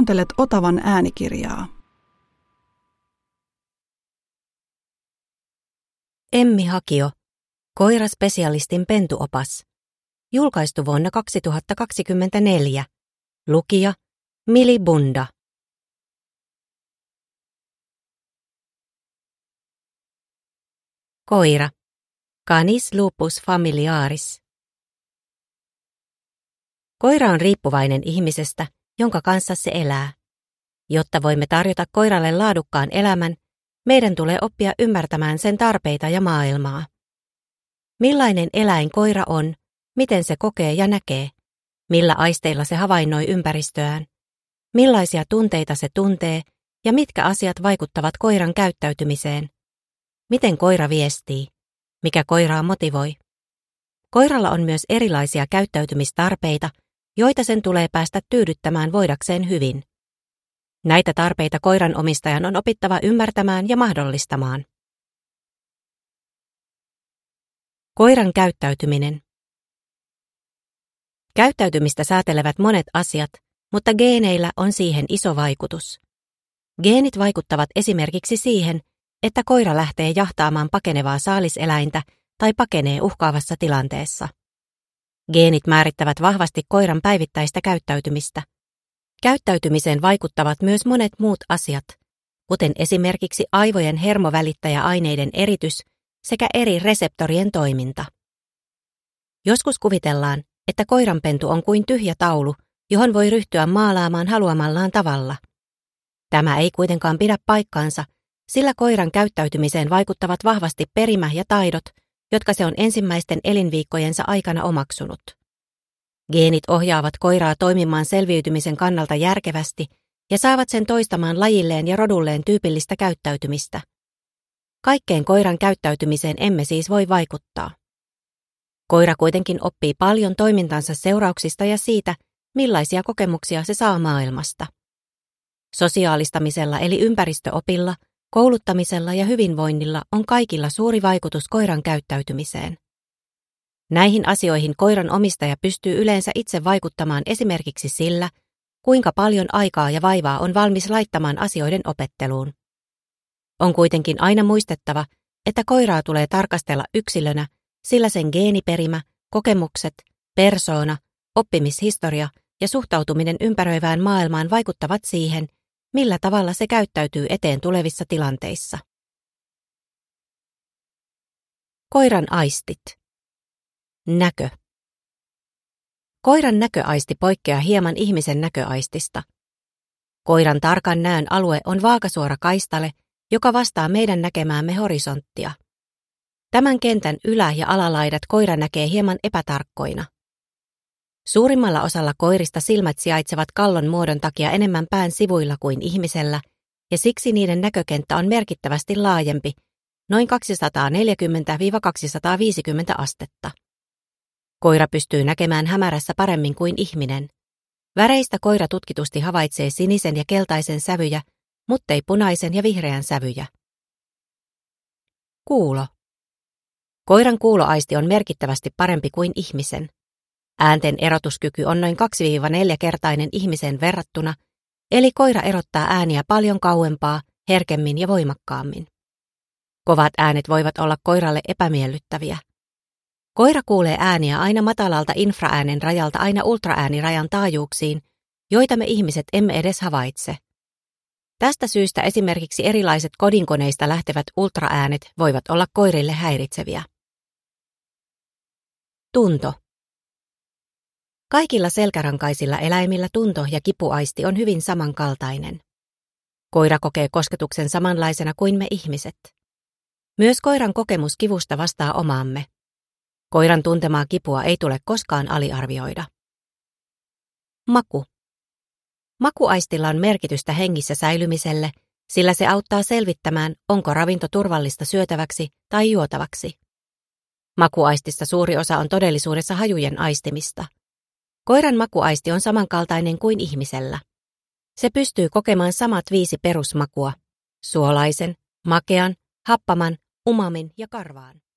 Kuuntelet Otavan äänikirjaa. Emmi Hakio, koiraspesialistin pentuopas. Julkaistu vuonna 2024. Lukija Mili Bunda. Koira. Canis lupus familiaris. Koira on riippuvainen ihmisestä, jonka kanssa se elää. Jotta voimme tarjota koiralle laadukkaan elämän, meidän tulee oppia ymmärtämään sen tarpeita ja maailmaa. Millainen eläin koira on, miten se kokee ja näkee, millä aisteilla se havainnoi ympäristöään, millaisia tunteita se tuntee ja mitkä asiat vaikuttavat koiran käyttäytymiseen, miten koira viestii, mikä koiraa motivoi. Koiralla on myös erilaisia käyttäytymistarpeita, joita sen tulee päästä tyydyttämään voidakseen hyvin. Näitä tarpeita koiran omistajan on opittava ymmärtämään ja mahdollistamaan. Koiran käyttäytyminen. Käyttäytymistä säätelevät monet asiat, mutta geeneillä on siihen iso vaikutus. Geenit vaikuttavat esimerkiksi siihen, että koira lähtee jahtaamaan pakenevaa saaliseläintä tai pakenee uhkaavassa tilanteessa. Geenit määrittävät vahvasti koiran päivittäistä käyttäytymistä. Käyttäytymiseen vaikuttavat myös monet muut asiat, kuten esimerkiksi aivojen hermovälittäjäaineiden eritys sekä eri reseptorien toiminta. Joskus kuvitellaan, että koiranpentu on kuin tyhjä taulu, johon voi ryhtyä maalaamaan haluamallaan tavalla. Tämä ei kuitenkaan pidä paikkaansa, sillä koiran käyttäytymiseen vaikuttavat vahvasti perimä ja taidot, jotka se on ensimmäisten elinviikkojensa aikana omaksunut. Geenit ohjaavat koiraa toimimaan selviytymisen kannalta järkevästi ja saavat sen toistamaan lajilleen ja rodulleen tyypillistä käyttäytymistä. Kaikkeen koiran käyttäytymiseen emme siis voi vaikuttaa. Koira kuitenkin oppii paljon toimintansa seurauksista ja siitä, millaisia kokemuksia se saa maailmasta. Sosiaalistamisella eli ympäristöopilla, kouluttamisella ja hyvinvoinnilla on kaikilla suuri vaikutus koiran käyttäytymiseen. Näihin asioihin koiran omistaja pystyy yleensä itse vaikuttamaan esimerkiksi sillä, kuinka paljon aikaa ja vaivaa on valmis laittamaan asioiden opetteluun. On kuitenkin aina muistettava, että koiraa tulee tarkastella yksilönä, sillä sen geeniperimä, kokemukset, persoona, oppimishistoria ja suhtautuminen ympäröivään maailmaan vaikuttavat siihen, millä tavalla se käyttäytyy eteen tulevissa tilanteissa. Koiran aistit. Näkö. Koiran näköaisti poikkeaa hieman ihmisen näköaistista. Koiran tarkan näön alue on vaakasuora kaistale, joka vastaa meidän näkemäämme horisonttia. Tämän kentän ylä- ja alalaidat koira näkee hieman epätarkkoina. Suurimmalla osalla koirista silmät sijaitsevat kallon muodon takia enemmän pään sivuilla kuin ihmisellä, ja siksi niiden näkökenttä on merkittävästi laajempi, noin 240–250 astetta. Koira pystyy näkemään hämärässä paremmin kuin ihminen. Väreistä koira tutkitusti havaitsee sinisen ja keltaisen sävyjä, muttei punaisen ja vihreän sävyjä. Kuulo. Koiran kuuloaisti on merkittävästi parempi kuin ihmisen. Äänten erotuskyky on noin 2–4-kertainen ihmiseen verrattuna, eli koira erottaa ääniä paljon kauempaa, herkemmin ja voimakkaammin. Kovat äänet voivat olla koiralle epämiellyttäviä. Koira kuulee ääniä aina matalalta infraäänen rajalta aina ultraäänirajan taajuuksiin, joita me ihmiset emme edes havaitse. Tästä syystä esimerkiksi erilaiset kodinkoneista lähtevät ultraäänet voivat olla koirille häiritseviä. Tunto. Kaikilla selkärankaisilla eläimillä tunto- ja kipuaisti on hyvin samankaltainen. Koira kokee kosketuksen samanlaisena kuin me ihmiset. Myös koiran kokemus kivusta vastaa omaamme. Koiran tuntemaa kipua ei tule koskaan aliarvioida. Maku. Makuaistilla on merkitystä hengissä säilymiselle, sillä se auttaa selvittämään, onko ravinto turvallista syötäväksi tai juotavaksi. Makuaistista suuri osa on todellisuudessa hajujen aistimista. Koiran makuaisti on samankaltainen kuin ihmisellä. Se pystyy kokemaan samat 5 perusmakua: suolaisen, makean, happaman, umamin ja karvaan.